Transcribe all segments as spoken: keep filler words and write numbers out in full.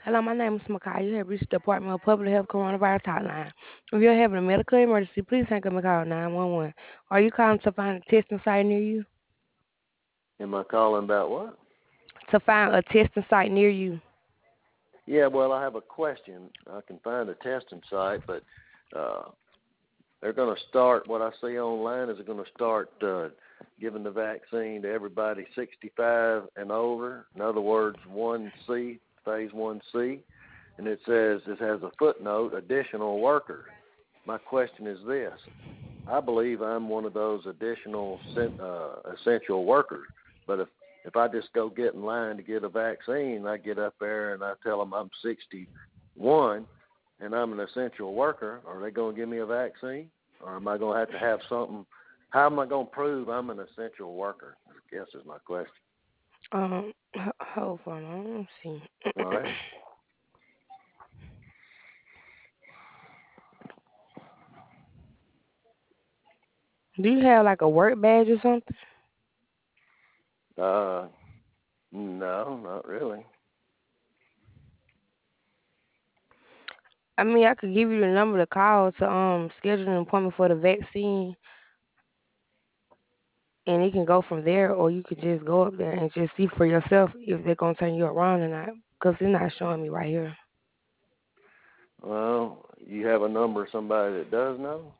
Hello, my name is Makai. You have reached the Department of Public Health Coronavirus Hotline. If you're having a medical emergency, please hang up and call nine one one. Are you calling to find a testing site near you? Am I calling about what? To find a testing site near you. Yeah, well, I have a question. I can find a testing site, but uh, they're going to start, what I see online is they're going to start uh, giving the vaccine to everybody sixty-five and over. In other words, one C, phase one C. And it says, it has a footnote, additional workers. My question is this. I believe I'm one of those additional uh, essential workers. But if, if I just go get in line to get a vaccine, I get up there and I tell them I'm sixty-one and I'm an essential worker, are they going to give me a vaccine? Or am I going to have to have something? How am I going to prove I'm an essential worker? I guess is my question. Um, h- hold on. Let me see. All right. Do you have like a work badge or something? Uh, no, not really. I mean, I could give you the number to call to um schedule an appointment for the vaccine, and it can go from there, or you could just go up there and just see for yourself if they're gonna turn you around or not, because it's not showing me right here. Well, you have a number of somebody that does know?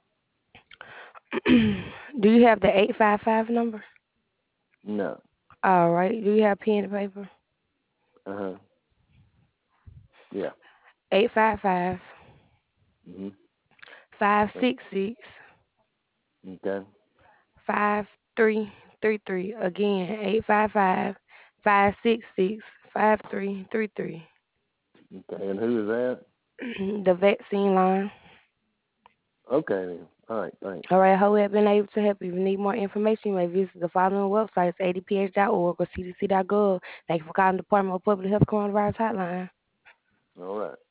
Do you have the eight five five number? No. All right. Do you have pen and paper? Uh-huh. Yeah. Eight five five Mm-hmm. five six six Okay. five three three three. Again, eight five five five six six five three three three. Okay. And who is that? The vaccine line. Okay then. All right. Thanks. All right, I hope we have been able to help you. If you need more information, you may visit the following websites, a d p h dot org or c d c dot gov. Thank you for calling the Department of Public Health Coronavirus Hotline. All right.